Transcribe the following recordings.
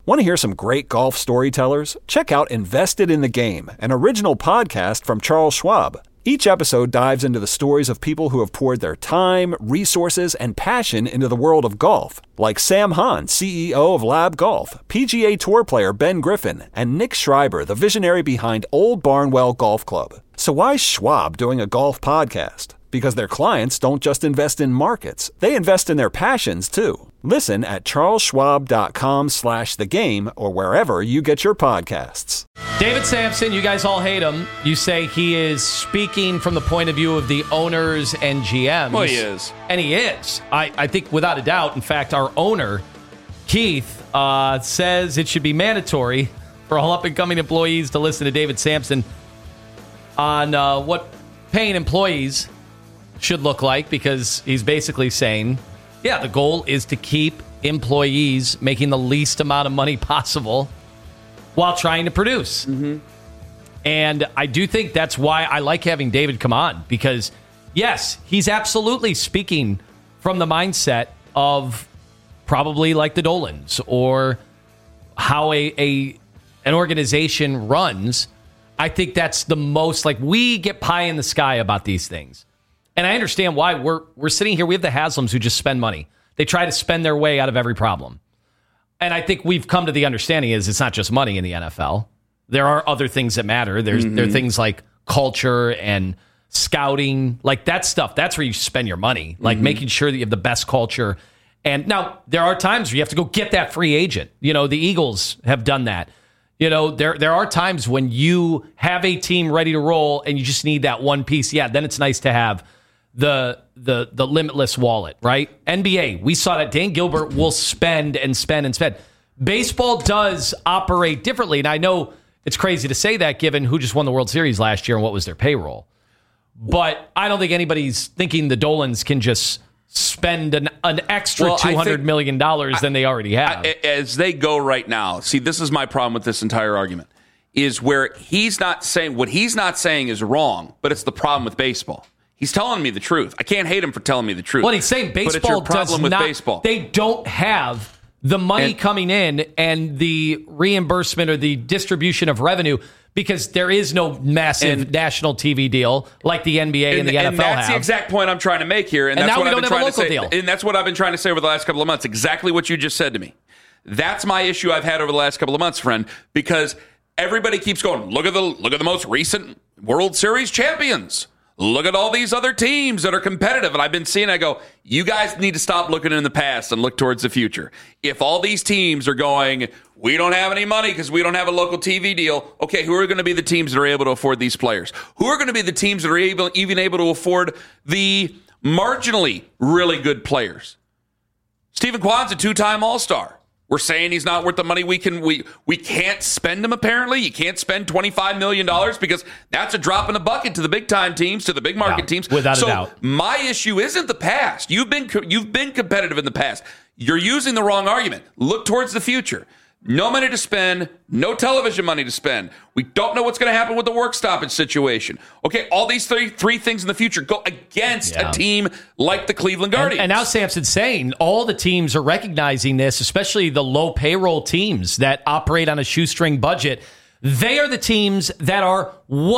Want to hear some great golf storytellers? Check out Invested in the Game, an original podcast from Charles Schwab. Each episode dives into the stories of people who have poured their time, resources, and passion into the world of golf, like Sam Hahn, CEO of Lab Golf, PGA Tour player Ben Griffin, and Nick Schreiber, the visionary behind Old Barnwell Golf Club. So why is Schwab doing a golf podcast? Because their clients don't just invest in markets, they invest in their passions too. Listen at charlesschwab.com/thegame or wherever you get your podcasts. David Sampson, you guys all hate him. You say he is speaking from the point of view of the owners and GMs. Well, he is. And he is. I think without a doubt. In fact, our owner, Keith, says it should be mandatory for all up-and-coming employees to listen to David Sampson on what paying employees should look like, because he's basically saying, yeah, the goal is to keep employees making the least amount of money possible while trying to produce. Mm-hmm. And I do think that's why I like having David come on, because, yes, he's absolutely speaking from the mindset of probably like the Dolans or how an organization runs. I think that's the most, like, we get pie in the sky about these things. And I understand why we're sitting here. We have the Haslams who just spend money. They try to spend their way out of every problem. And I think we've come to the understanding is it's not just money in the NFL. There are other things that matter. There are things like culture and scouting, like that stuff. That's where you spend your money, like making sure that you have the best culture. And now there are times where you have to go get that free agent. You know, the Eagles have done that. You know, there are times when you have a team ready to roll and you just need that one piece. Yeah, then it's nice to have the limitless wallet, right? NBA, we saw that Dan Gilbert will spend and spend and spend. Baseball does operate differently, and I know it's crazy to say that given who just won the World Series last year and what was their payroll. But I don't think anybody's thinking the Dolans can just spend an extra $200 million than they already have. As they go right now, see, this is my problem with this entire argument, is where he's not saying, what he's not saying is wrong, but it's the problem with baseball. He's telling me the truth. I can't hate him for telling me the truth. Well, he's saying baseball does not. Baseball. They don't have the money coming in and the reimbursement or the distribution of revenue because there is no massive national TV deal like the NBA and the NFL have. And that's the exact point I'm trying to make here. And that's now what we I've don't been have a trying local to say. deal. And that's what I've been trying to say over the last couple of months. Exactly what you just said to me. That's my issue I've had over the last couple of months, friend, because everybody keeps going, look at the most recent World Series champions. Look at all these other teams that are competitive. And I've been seeing, I go, you guys need to stop looking in the past and look towards the future. If all these teams are going, we don't have any money because we don't have a local TV deal. Okay, who are going to be the teams that are able to afford these players? Who are going to be the teams that are even able to afford the marginally really good players? Stephen Kwan's a two-time All-Star. We're saying he's not worth the money. We can't spend him, apparently. You can't spend $25 million because that's a drop in the bucket to the big-time teams, to the big-market teams. Without a doubt. My issue isn't the past. You've been competitive in the past. You're using the wrong argument. Look towards the future. No money to spend, no television money to spend. We don't know what's going to happen with the work stoppage situation. Okay, all these three things in the future go against a team like the Cleveland Guardians. And now Sampson's saying all the teams are recognizing this, especially the low payroll teams that operate on a shoestring budget. They are the teams that are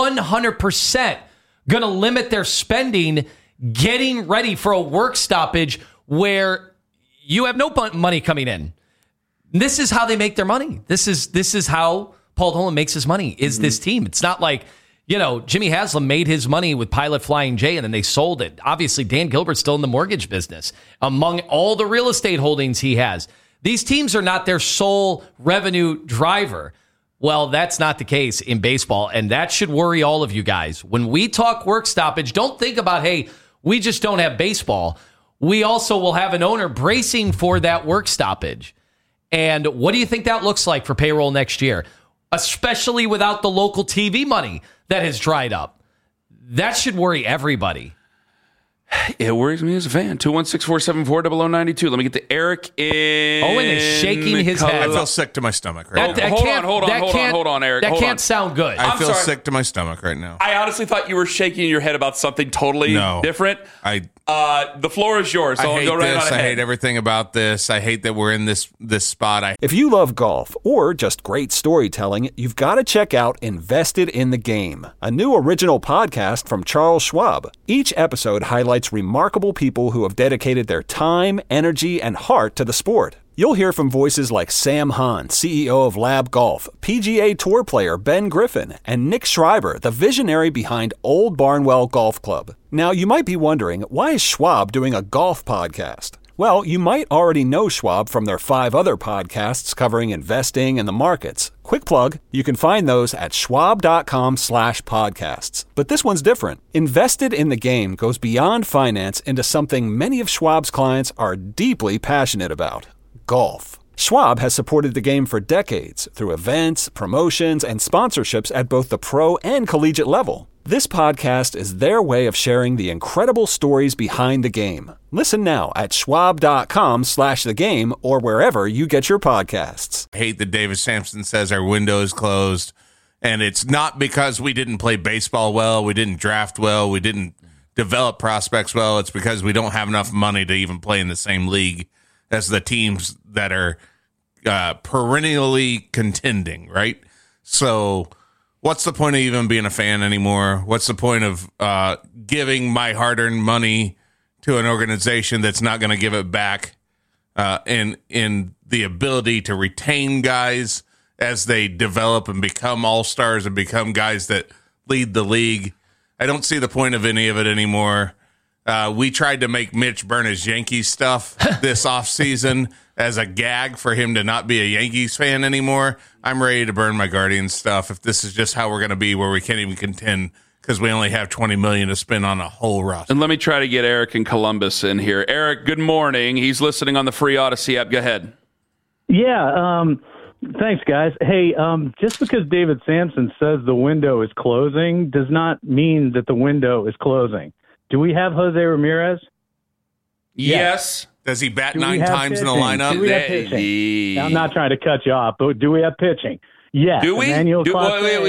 100% going to limit their spending, getting ready for a work stoppage where you have no money coming in. This is how they make their money. This is how Paul Dolan makes his money, is this team. It's not like, Jimmy Haslam made his money with Pilot Flying J and then they sold it. Obviously, Dan Gilbert's still in the mortgage business. Among all the real estate holdings he has, these teams are not their sole revenue driver. Well, that's not the case in baseball, and that should worry all of you guys. When we talk work stoppage, don't think about, hey, we just don't have baseball. We also will have an owner bracing for that work stoppage. And what do you think that looks like for payroll next year? Especially without the local TV money that has dried up. That should worry everybody. It worries me as a fan. 216-474-0092. Let me get to Eric in. Owen is shaking his head. I feel sick to my stomach right now. Hold on, Eric. That can't sound good. I feel sick to my stomach right now. I honestly thought you were shaking your head about something totally different. The floor is yours. So I hate go right this. on ahead. I hate everything about this. I hate that we're in this spot. If you love golf or just great storytelling, you've got to check out Invested in the Game, a new original podcast from Charles Schwab. Each episode highlights remarkable people who have dedicated their time, energy, and heart to the sport. You'll hear from voices like Sam Hahn, CEO of Lab Golf, PGA Tour player Ben Griffin, and Nick Schreiber, the visionary behind Old Barnwell Golf Club. Now, you might be wondering, why is Schwab doing a golf podcast? Well, you might already know Schwab from their 5 other podcasts covering investing and the markets. Quick plug, you can find those at schwab.com/podcasts. But this one's different. Invested in the Game goes beyond finance into something many of Schwab's clients are deeply passionate about: golf. Schwab has supported the game for decades through events, promotions, and sponsorships at both the pro and collegiate level. This podcast is their way of sharing the incredible stories behind the game. Listen now at schwab.com/thegame or wherever you get your podcasts. I hate that David Sampson says our window is closed, and it's not because we didn't play baseball well, we didn't draft well, we didn't develop prospects well. It's because we don't have enough money to even play in the same league as the teams that are perennially contending, right? So what's the point of even being a fan anymore? What's the point of giving my hard-earned money to an organization that's not going to give it back in the ability to retain guys as they develop and become all-stars and become guys that lead the league? I don't see the point of any of it anymore. We tried to make Mitch burn his Yankees stuff this offseason as a gag for him to not be a Yankees fan anymore. I'm ready to burn my Guardians stuff if this is just how we're going to be, where we can't even contend because we only have $20 million to spend on a whole roster. And let me try to get Eric in Columbus in here. Eric, good morning. He's listening on the free Odyssey app. Go ahead. Yeah, thanks, guys. Hey, just because David Sampson says the window is closing does not mean that the window is closing. Do we have Jose Ramirez? Yes. Does he bat 9 times in the lineup? Do we have pitching? I'm not trying to cut you off, but do we have pitching? Yes. Do we? Emmanuel Do we?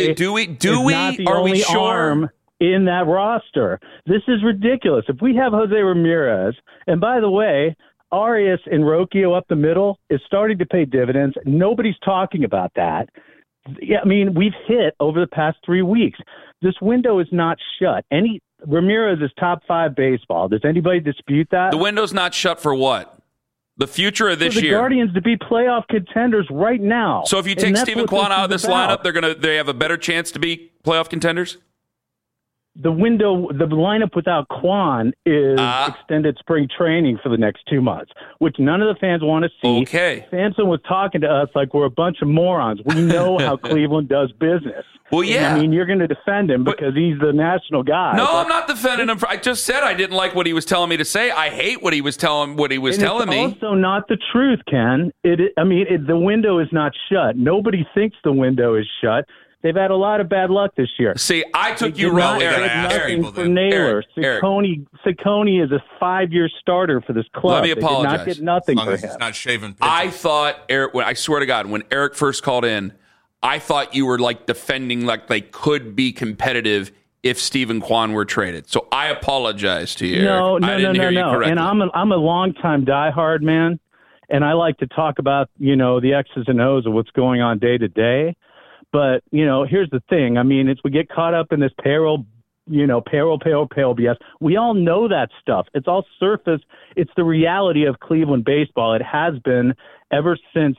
not the Are only we sure? arm in that roster. This is ridiculous. If we have Jose Ramirez, and by the way, Arias and Rocchio up the middle is starting to pay dividends. Nobody's talking about that. Yeah, I mean, we've hit over the past 3 weeks. This window is not shut. Ramirez is top 5 baseball. Does anybody dispute that? The window's not shut for what? The future of this for the year. Guardians to be playoff contenders right now. So if you take Stephen Kwan out of this lineup, they have a better chance to be playoff contenders? The lineup without Kwan is extended spring training for the next 2 months, which none of the fans want to see. Okay. Sampson was talking to us like we're a bunch of morons. We know how Cleveland does business. Well, yeah. I mean, you're going to defend him because he's the national guy. No, I'm not defending him. I just said I didn't like what he was telling me to say. I hate what he was telling me. It's also not the truth, Ken. The window is not shut. Nobody thinks the window is shut. They've had a lot of bad luck this year. See, I took you wrong, Eric. For Naylor. Ciccone is a 5-year starter for this club. Let me apologize. They did not get nothing as long for as him. It's not shaving pitches. I thought, Eric, I swear to God, when Eric first called in, I thought you were like defending like they could be competitive if Stephen Kwan were traded. So I apologize to you, Eric. I didn't hear you correctly. And I'm a longtime diehard man, and I like to talk about, the X's and O's of what's going on day to day. But, here's the thing. I mean, we get caught up in this payroll BS. We all know that stuff. It's all surface. It's the reality of Cleveland baseball. It has been ever since,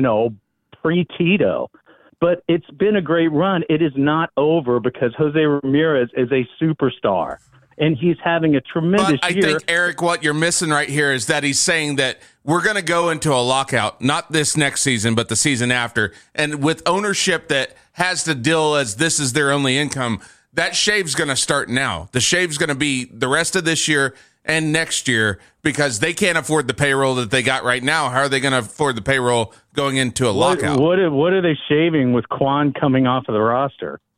pre-Tito. But it's been a great run. It is not over because Jose Ramirez is a superstar. And he's having a tremendous year. I think, Eric, what you're missing right here is that he's saying that we're going to go into a lockout, not this next season, but the season after. And with ownership that has to deal as this is their only income, that shave's going to start now. The shave's going to be the rest of this year and next year because they can't afford the payroll that they got right now. How are they going to afford the payroll going into a lockout? What are they shaving with Kwan coming off of the roster?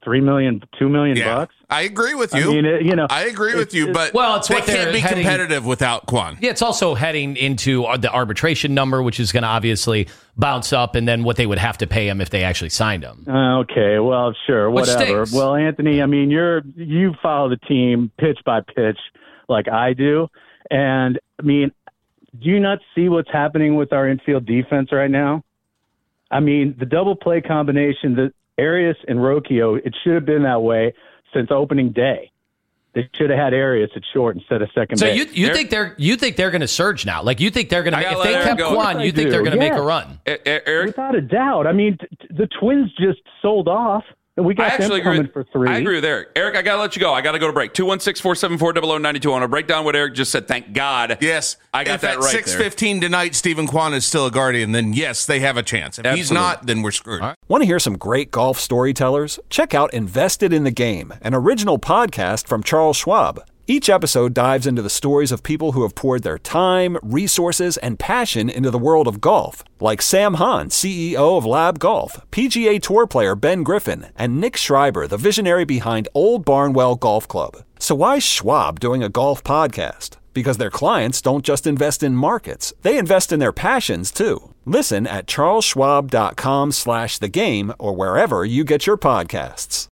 $3 million, $2 million Yeah, bucks. I agree with you. I mean, I agree with you, but well, it's they what they're can't be heading- competitive without Kwon. Yeah, it's also heading into the arbitration number, which is going to obviously bounce up, and then what they would have to pay him if they actually signed him. Okay, well, sure, Which whatever. stinks. Well, Anthony, I mean, you follow the team pitch by pitch like I do, and I mean, do you not see what's happening with our infield defense right now? I mean, the double play combination, the Arias and Rocchio, it should have been that way since opening day. They should have had Arias at short instead of second So base. you think they're going to surge now? Like you think they're going to I if gotta they let kept Aaron go. Kwon, you think they're going to make a run? Eric, Without a doubt. I mean, the Twins just sold off, and we I got them actually coming agree. for 3. I agree with Eric. Eric, I got to let you go. I got to go to break. 216-474-0092. I want to break down what Eric just said. Thank God. Yes, I got if that at right 6:15 tonight, Stephen Kwon is still a Guardian, then yes, they have a chance. If he's Absolutely. not, then we're screwed. Want to hear some great golf storytellers? Check out Invested in the Game, an original podcast from Charles Schwab. Each episode dives into the stories of people who have poured their time, resources, and passion into the world of golf, like Sam Hahn, CEO of Lab Golf, PGA Tour player Ben Griffin, and Nick Schreiber, the visionary behind Old Barnwell Golf Club. So why is Schwab doing a golf podcast? Because their clients don't just invest in markets, they invest in their passions too. Listen at charlesschwab.com/thegame or wherever you get your podcasts.